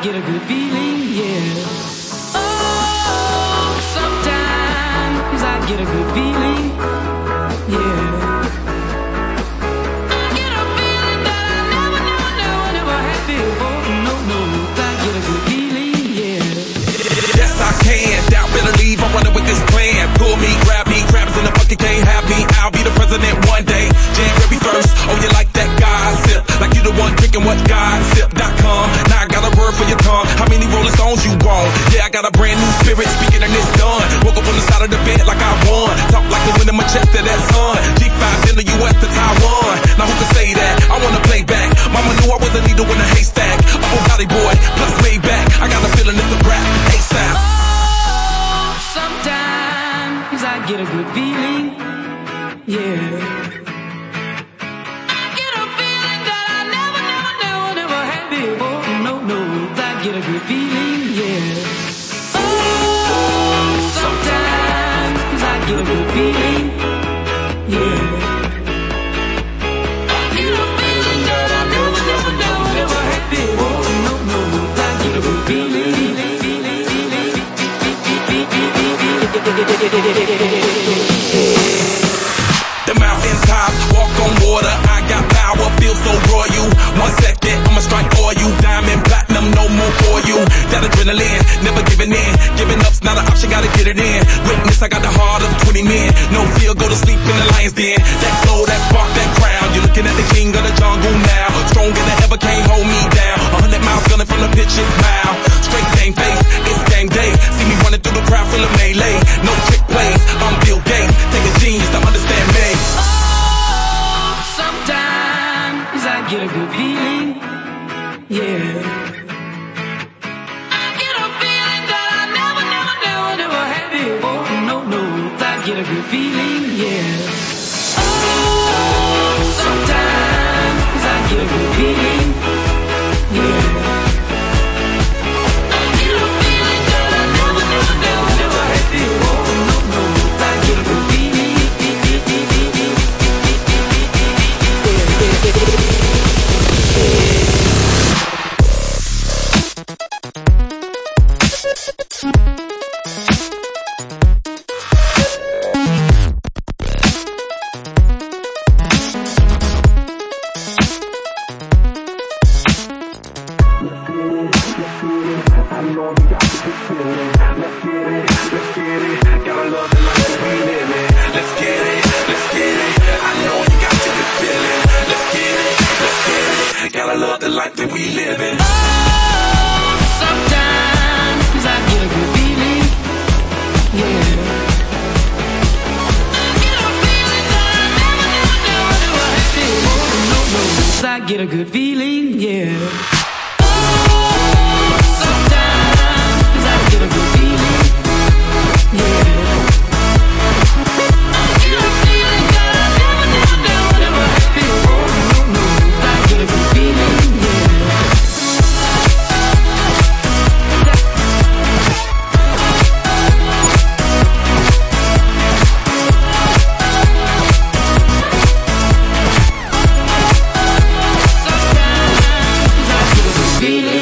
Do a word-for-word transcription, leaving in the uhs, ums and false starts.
get a good feeling, yeah. Oh, sometimes I get a good feeling, yeah. I get a feeling that I never, never, never, never had before. No, no, I get a good feeling, yeah. Yes, I can. Doubt better leave. I'm running with this plan. Pull me, grab me, crabs in the bucket can't have me. I'll be the president one day. January first. Oh, you like that gossip? Like you the one drinking what gossip dot com. Now I got a word for your tongue. How many Rolling Stones you want? Yeah, I got a brand new spirit speaking and it's done. Woke up on the side of the bed like I won. Talk like the wind in my chest to that sun. G five in the U S to Taiwan. Now who can say that? I wanna play back. Mama knew I was a needle in a haystack. Up on Valley Boy, plus Maybach. I got a feeling it's a rap. ASAP. Oh, sometimes I get a good feeling, yeah. Get a good feeling, yeah. Oh, sometimes I get a good feeling, yeah. I get a feeling that I never, never, never, never had before. No, no, I get a good feeling. The mountaintop, walk on water. I got power, feel so royal. One second, I'ma strike for you. Diamond, platinum, no more for you. That adrenaline, never giving in. Giving up's not an option, gotta get it in. Witness, I got the heart of twenty men. No fear, go to sleep in the lion's den. That glow, that spark, that crown. You're looking at the king of the jungle now. Stronger than ever, can't hold me down. A hundred miles gunning from the pitch's mouth. Straight game face, it's game day. See me running through the crowd full of melee. No trick plays, I'm Bill Gates. Take a genius to understand me. Oh, sometimes I get a good feeling, yeah. Get a good feeling, yeah. Oh, sometimes I get a good feeling, yeah. I get a feeling that I never, never, never, never had before. No, no, I get a good feeling. Life that we live in. Oh, sometimes I get a good feeling, yeah. I get a feeling that I never, never, never, never had before. No, no, I get a good feeling, yeah. Oh, sometimes I get a good feeling, yeah. I get a feeling that I never, never, never, never had before. No, no, I get a good feeling. Feeling